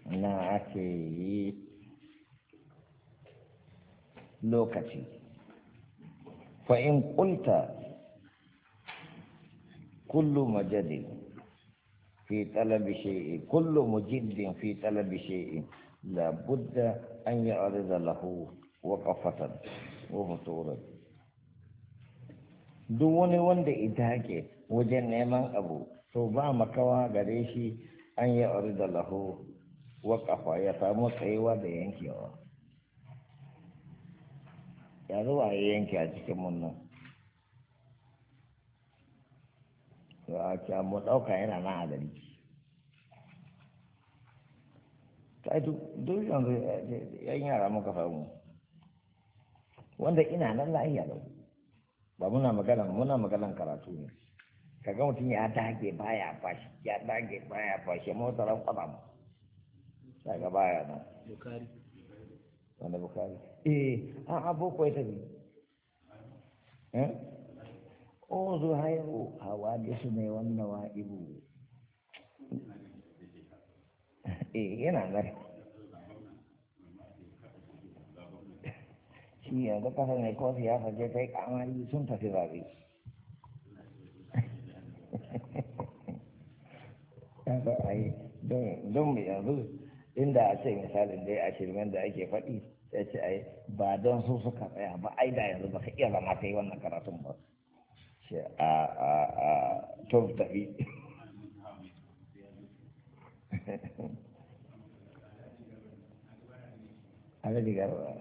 na ake yi lokaci fa in qulta kullu majadin fi talabi shay'in kullu mujiddin fi talabi shay'in la budda an ya'rida lahu waqafatan wa futuran duk wani wanda ita ke wajen neman abu to ba makawa gare shi an ya'rida lahu waqafa ya samu tsayuwa da yankewa ya zuwa ya yanke a cikin munnan to a ce mu ɗauka yana nan a gari ta duk yanzu yan yara muka samu wanda ina nan lahiya lau ba muna maganan karatu ne kaga mutum ya dage baya fashi motaran kwaba mu daga baya nan bukari wanda bukari a boko ya tafi o zuhairu hawa da su ne wannan wa'ibu yana nan shi yanzu kasar ne ko siyasa je ta yi kamari sun tafi zaɓe don yanzu inda a ce misalin dai a shirmen da ake faɗi ya ce ai ba don su suka tsaya ba ai da yanzu ba ka iya zama ka yi wannan karatun ba ce a tun tafi alaji garba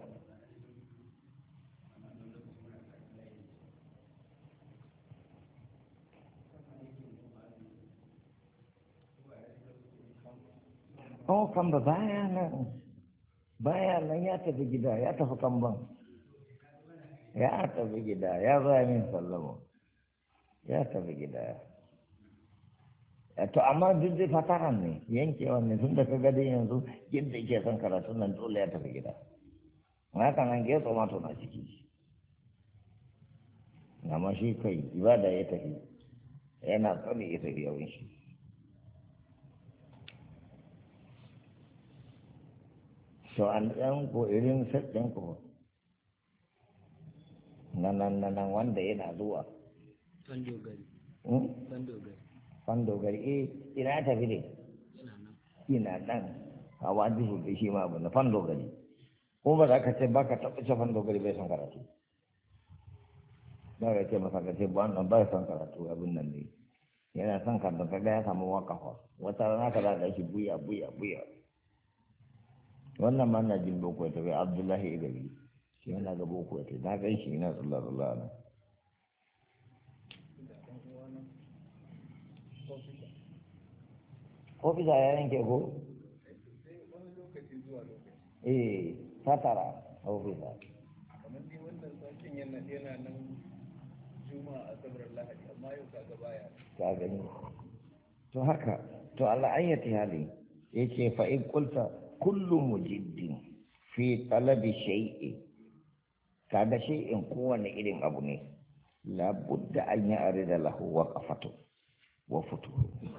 oh kan ba baya nan ya tafi gida ya tafi kamban ya tafi gida ya zaya min sallama ya tafi gida to amma duk zai fataran ne yankewan ne tun da ka gadi yanzu yadda ke son karatu nan dole ya tafi gida haka nan getso ma na ciki amma shi kai ibada ya tafi yana tsari ya tafi yawon shi to an ɗan ko irin saɗin ko nan wanda yana zuwa fandogari ina tafi ne ina nan a wajen da shi ma abu na fandogari ko ba za ka ce ba ka taɓa ce fandogari bai son karatu ba ka ce masa ka ce ba nan bai son karatu abin nan ne yana son karatu kaga ya samu wakafa wata rana ka za ka shi buya wannan ma na jin boko ta bai abdullahi igabi shi yana ga boko ta na gan shi ina sallallahu alaihi ofisa ya yanke ko satara ofisa kamar ni wannan sakin yana nan juma'a asabar lahadi amma yau kaga baya ka gani to haka to Allah ayyati hali yace fa in qulta kullu mujiddin fi talabi shay'in kaga shay'in kowane irin abu ne la budda an ya'rida lahu waqafatu wa futuhu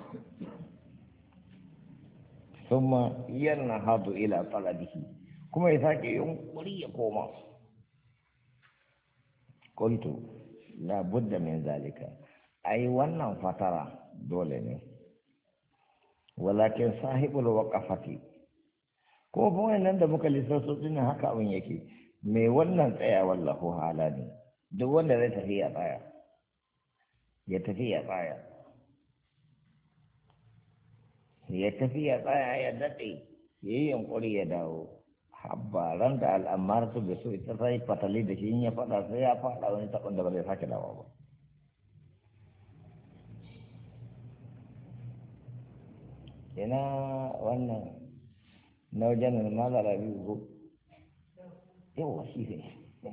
thumma yanhadu ila talabihi kuma ya sake yunkuri ya koma qultu la budda min zalika ai wannan fatara dole ne walakin sahibul waqafati ko kuma nan da muka lissafa din haka abin yake mai wannan tsaya wallahu hala ne duk wanda zai tafi ya tsaya ya tafi ya dade yayi yunkuri ya dawo habbaran da al'amar su da su ita sai fatali da shi in ya fada sai ya fada wani tabon da ba zai sake dawo ba ina wannan na wajen malara biyu ko yawa shi ne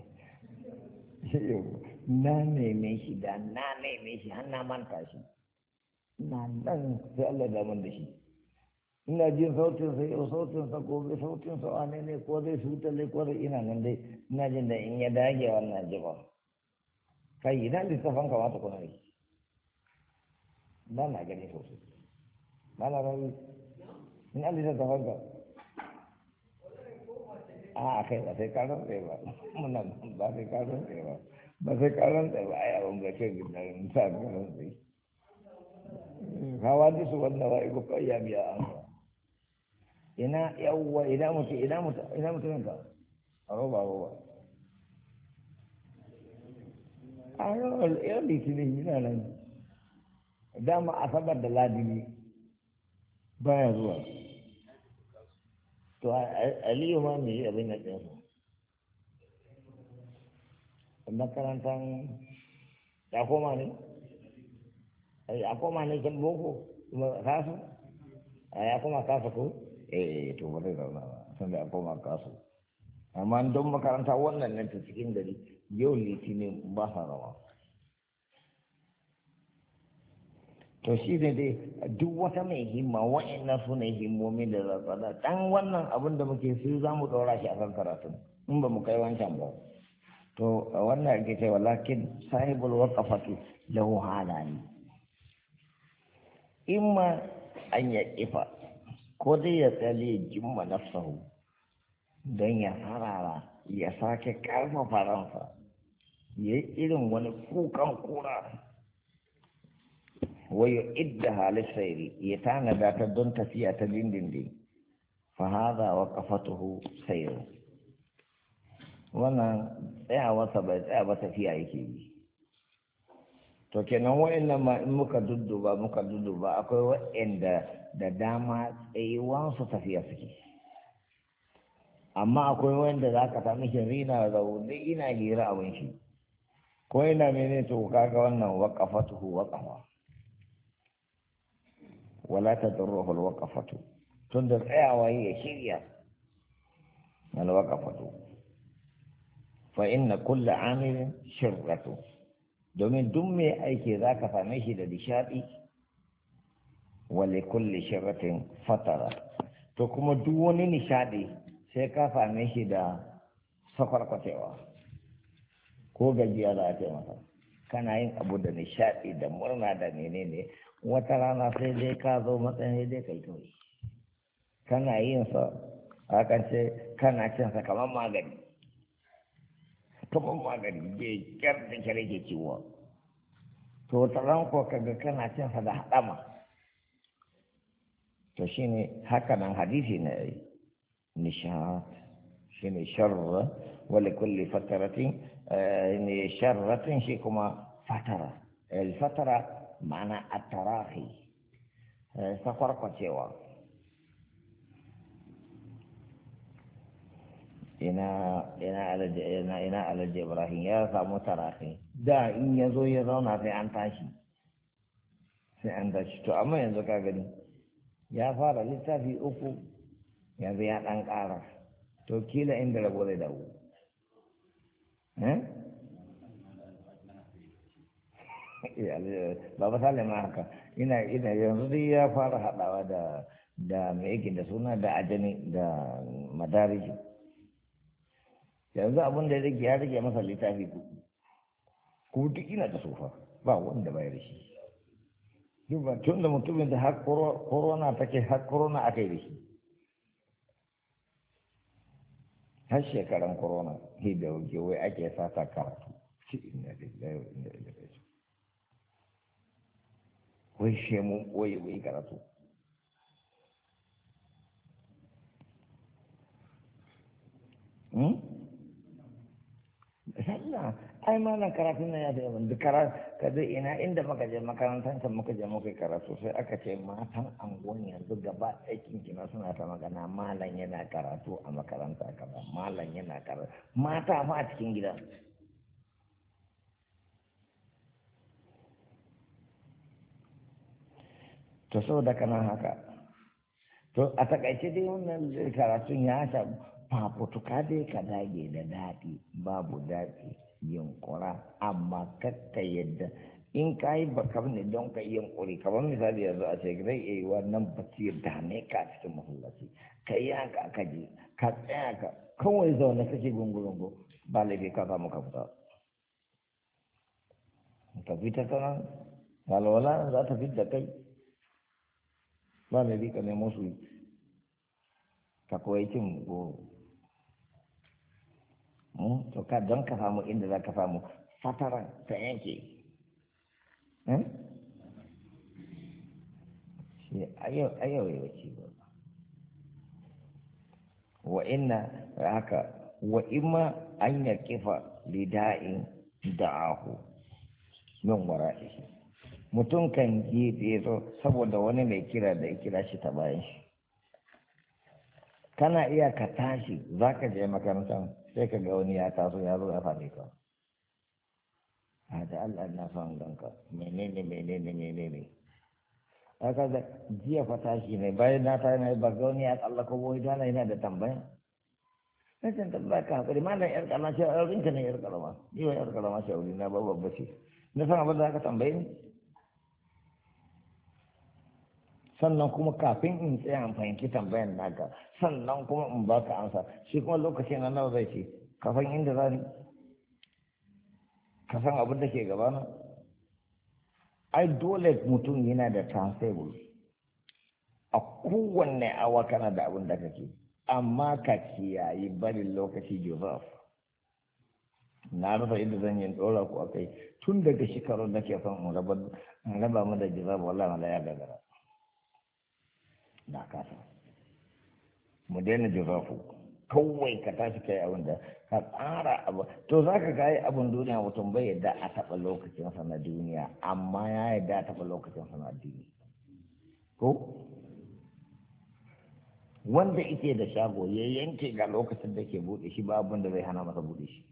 na neme shi har na manta shi na nan sai Allah da mun da shi ina jin sautin sa yau sautin sa gobe sautin sa wane ne ko zai sutale ko zai ina nan dai ina jin da in ya dage wannan jiba kai idan lissafan kamata kuna yi ba na gani sosai ba na rayu in an lissafan ka a kai ba sai karan tsaye ba muna ba sai karan tsaye ba ba sai karan tsaye ba ai abin ga ce gidan sa karan tsaye hawa su wannan wa ibu kai ya biya an ina yawwa ina mutumin ka a roba a yau litinin yana nan dama asabar da ladini baya zuwa to aliyu ma mai abin da ɗinsa makarantar ya koma ne ya koma ne can boko kasu ya koma kasu ko to ba zai zauna ba sun da ya koma kasu amma don makaranta wannan nan ta cikin gari yau litinin ba sa rawa to shi ne dai duk wata mai himma wa'annan su ne himmomi da zazzada dan wannan abin da muke su za mu ɗora shi a kan karatun in ba mu kai wancan ba to wannan ake cewa lakin sahibul waqafati lahu halani imma an ya kifa ko dai ya tsale jimma nafsahu don ya harara ya sake karfafa ransa ya yi irin wani kukan kura wayo idda halin sairi ya tanada ta don tafiya ta dindindin fa haza wa kafatuhu sairu wannan tsayawarsa bai tsaya ba tafiya yake yi to kenan wa'annan ma in muka dudduba akwai wa'anda da dama tsayuwansu tafiya suke amma akwai wanda za ka sami shi rina zaune ina hira abin shi ko ina mene to kaga wannan waqafatuhu waqafa wala tadurruhu alwaqafatu tun da tsayawa ya shirya alwaqafatu fa inna kulla amilin shirratu domin duk mai aiki za ka same shi da nishadi wale kulli shirratin fatara to kuma duk wani nishadi sai ka same shi da sakwarkwacewa ko gajiya za a ce masa kana yin abu da nishadi da murna da menene wata rana sai dai ka zo matsayin dai kai kawai kana yin sa hakan ce kana cin sa kamar magani bai kyar da kyar ke ciwo to wata ran ko kaga kana cin sa da haɗama to shine haka nan hadisi ne nishat shine sharra wa li kulli fataratin ne sharratin shi kuma fatara al fatara ma'ana at-tarahi sakwarkwacewa ina alaji ibrahim ya samu tarahi da in ya zo ya zauna sai an tashi to amma yanzu ka gani ya fara littafi 3 yanzu ya ɗan ƙara to kila inda rabo zai dawo baba sale ma haka ina yanzu dai ya fara haɗawa da mai yake da suna da ajani da madariji yanzu abin da ya rage masa littafi ko duk ina da sofa ba wanda bai da shi duk ba tun da mutumin da har corona take har corona aka yi da shi har shekaran corona sai da wuce wai ake sata karatu shi inda wai shemu wai karatu sallah ai malam karatun nan ya da yawan duk kada ina inda muka je makarantar can muka je muka karatu sai aka ce matan angon yanzu gaba aikin kina suna ta magana malam yana karatu a makaranta kaza malam yana karatu mata fa a cikin gida to saboda kana haka to a takaice dai wannan karatun ya samu fafutuka dai ka dage da daɗi babu daɗi yunkura amma kakka yadda in ka yi bakar ne don ka yi yunkuri kamar misali yanzu a ce zai iya yi wannan bacci da ne ka cikin masallaci ka yi haka aka je ka tsaya ka kawai zaune kake gungurungu ba laifi ka samu ka fita ka fita ta nan walwala za ta fi da kai ba laifi ka nemo su ka koyi cin goro to ka don ka samu inda za ka samu fataran ta yanke shi ayau ya wuce ba wa inna haka wa imma an ya kifa lida'in da'ahu min wara'ihi mutum kan gefe so saboda wani mai kira da ya kira shi ta bayan shi kana iya ka tashi za ka je makarantar sai ka ga wani ya taso ya zo ya faɗi ka a da Allah na son ganka menene aka da jiya fa tashi ne bayan na tashi ne ba ga wani ya tsallaka wani dana yana da tambaya na can tambaya ka hakuri malam yar kalama ce a yaurinka ne yar kalama ni wa yar kalama ce a wuri na ba babba ce na san abin da aka tambaye ni sannan kuma kafin in tsaya in fahimci tambayan naka sannan kuma in ba ka ansa shi kuma lokacin na nawa zai ce ka san inda za ni ka san abin da ke gabana ai dole mutum yana da timetable a kowanne awa kana da abin da kake amma ka kiyayi barin lokaci joseph na rasa inda zan yi ɗora ku a kai tun daga shekarun da ke son in raba mu da joseph wallahi mala ya gagara na kasa mu daina jirafu kawai ka tashi kai abin da ka tsara abu to za ka gaya abin duniya mutum bai yadda a taɓa lokacinsa na duniya amma ya yadda a taɓa lokacinsa na addini ko wanda ike da shago ya yanke ga lokacin da ke buɗe shi ba abin da zai hana masa buɗe shi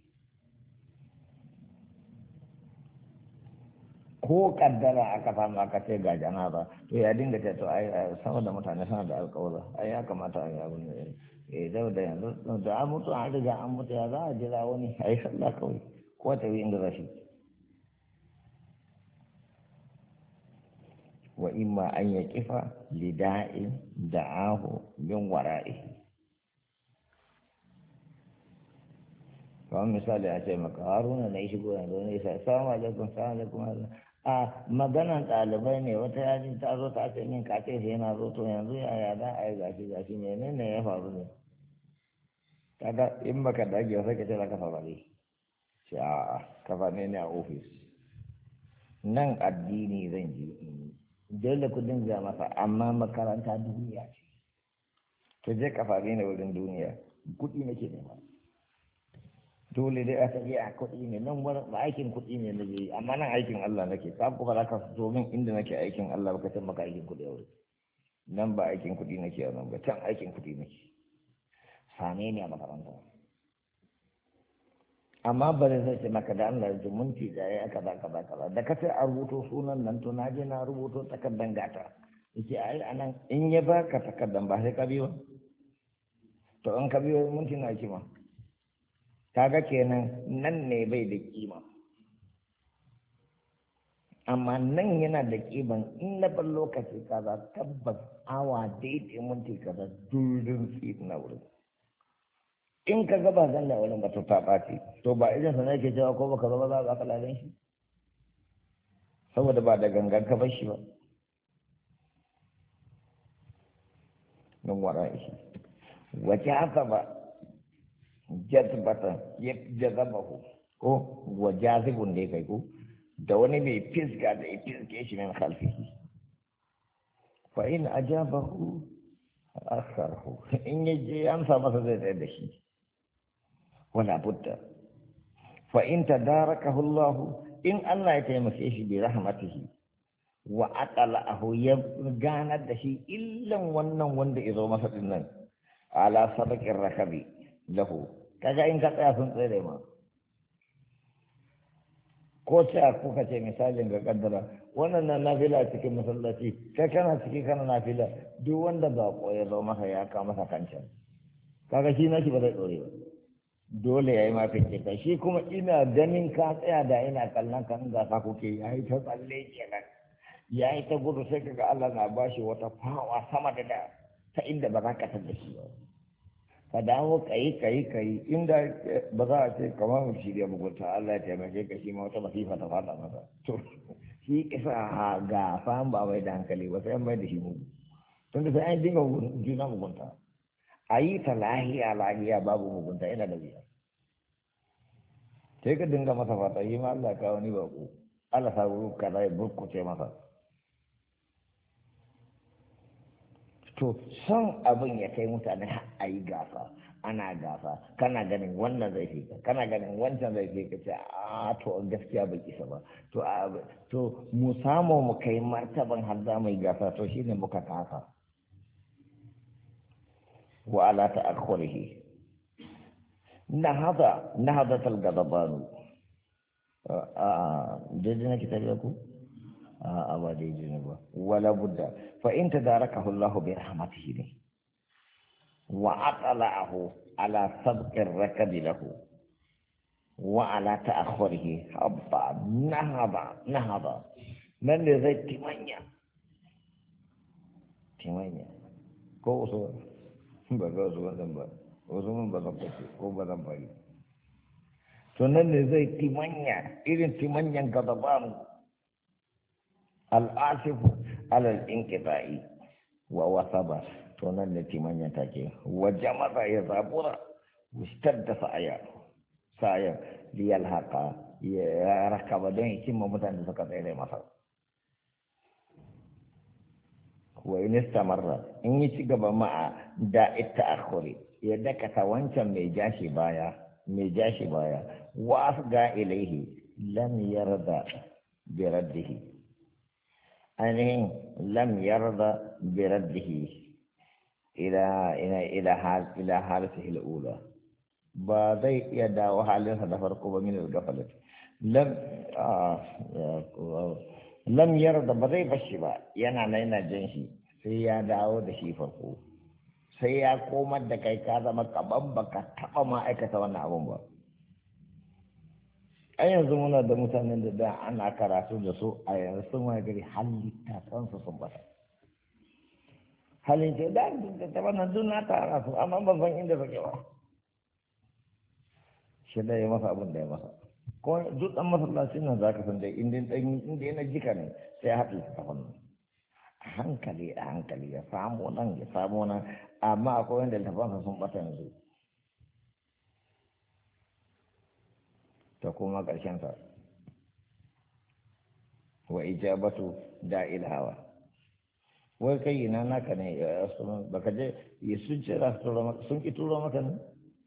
ko kaddara aka samu aka ce ga janaba to ya dinga ce to ai sama da mutane suna da alƙawura ai ya kamata a yi abin da da yanzu da an mutu an riga an mutu ya za a jira wani ai sallah kawai ko ta yi inda rashi wa imma an ya kifa lida'in da'ahu min wara'ihi kamar misali a ce maka haruna na yi shigo yanzu ne sai salamu alaikum a maganan ɗalibai ne wata yaji ta zo ta ce min kace sai na zo to yanzu yaya za a yi gashi menene ya faru ne kaga in baka dage sai ka ce za ka saurare shi a kafa ne a ofis nan addini zan ji dole ku dinga masa amma makaranta duniya ce to je kafa ne wurin duniya kuɗi nake nema dole dai aka yi a kuɗi ne nan wani aikin kuɗi ne na yi amma nan aikin Allah nake ka ku fara ka fito min inda nake aikin Allah baka san maka aikin kuɗi aure nan ba aikin kuɗi nake a nan ba can aikin kuɗi nake same ni a makaranta amma ba zai ce maka da Allah zumunci da ya kaza da ka sai a rubuto sunan nan to na je na rubuto takardan gata yake ai anan in ya baka takardan ba sai ka biyo to in ka biyo mun tina kima kaga kenan nan ne bai da kima amma nan yana da kiman in na bar lokaci kaza tabbas awa daidai minti kaza durin fi na wurin in ka gaba zan da wurin ba to ta ɓaci to ba idan sana ke cewa ko baka zama za ka lalin shi saboda ba da gangan ka bar shi ba nan wara shi wace haka ba jazbatan ya jazabahu ko wa jazibun da kai ko da wani mai fisga da ya fiske shi min khalfihi fa in ajabahu akharahu in yaje amsa masa zai tsaya da shi wala budda fa in tadarakahu Allah in Allah ya taimake shi bi rahmatihi wa aqalahu ya ganar da shi illan wannan wanda izo masa dinnan ala sabaqir rakabi lahu kaga in ka tsaya sun tsere ma ko ta kuka ce misalin ga kaddara wannan na nafila cikin masallaci kai kana ciki kana nafila duk wanda ba ya zo masa ya ka masa kancan kaga shi nashi ba zai dore ba dole yayi ma fice ka shi kuma ina ganin ka tsaya da ina kallon kan ga ka kuke yayi ta tsalle kenan yayi ta gudu sai kaga Allah na bashi wata fawa sama da ta inda ba za ka tada shi ba ka dawo kai inda ba za a ce kamar mu shirya mugunta Allah ya taimake ka shi ma wata masifa ta fada masa to shi kisa ga fam ba wai da hankali ba sai mai da shi mu tun da sai an dinga juna mugunta a yi ta lahiya babu mugunta yana da wuya sai ka dinga masa fata yi ma Allah ka wani bako Allah sa ka zai burkuce masa to son abin ya kai mutane a yi gasa ana gasa kana ganin wannan zai fi kana ganin wancan zai fi kace a to gaskiya bai isa ba to mu samu mu kai martaban har za mu yi gasa to shine muka kasa wa ala ta'akhurihi نهضة الغضبان جدنا كتابكم أبدا جنبا ولا بد فإن تداركه الله برحمته وأطلعه على سبق الركب له وعلى تأخره هبا نهضة من ذي تمانيا كوسو بغوسو ذنبا wasu mun ba zan fashe ko ba zan bari to nan ne zai timanya irin timanyan gadaban al'asifu alal inqita'i wa wasaba to nan ne timanya take wa jama'a ya zabura mustadda sa'aya liyal haqa ya rakaba don hikima mutane suka tsere masa wa in istamarra in yi ci gaba ma'a da ta'akhuri ya dakata wancan mai jashi baya wa asga ilaihi lam yarda bi raddihi ainihin lam yarda bi raddihi ila halatihi al-ula ba zai iya dawo halinsa da farko ba min al-gafalat lam yarda ba zai bashi ba yana jin shi sai ya dawo da shi farko sai ya komar da kai ka zama kaban baka taba ma'aikata wannan abun ba a yanzu muna da mutanen da ana karatu da su a yanzu sun wani gari halitta kansu sun bata halin ce da ta wannan duk na tara su amma ban san inda suke ba shi da ya masa abin da ya masa ko duk dan masallacin nan zaka san dai inda yana jika ne sai haɗu ta wannan a hankali ya samu nan amma akwai wanda littafansa sun bata yanzu ta kuma ƙarshen sa wa ijabatu da'il hawa wai kai ina naka ne baka je sun ce za su sun ki turo maka ne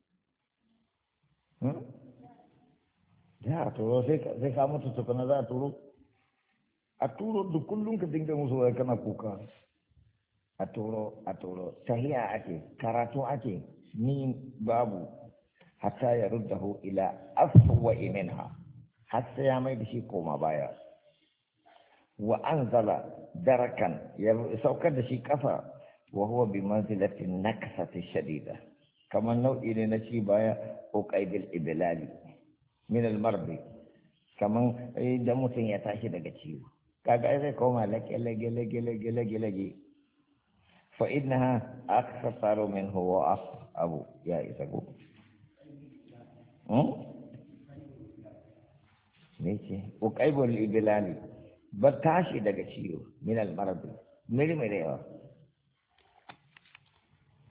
ya turo sai ka mutu tukuna za a turo a turo duk kullum ka dinga musu wai kana kuka a turo tahiya ake karatu ake ni babu hatta ya ruddahu ila afwa minha har sai ya mai da shi koma baya wa anzala darakan ya saukar da shi kafa wa huwa bi manzilati nakasati shadida kamar nau'i ne na ci baya uqaibil iblali min al mardi kaman idan mutum ya tashi daga ciwo kaga zai koma lage fa innaha aksaru minhu wa abu ya isagu ne ce uqaibul iblali ba tashi daga ciwo min al mardi mirmirewa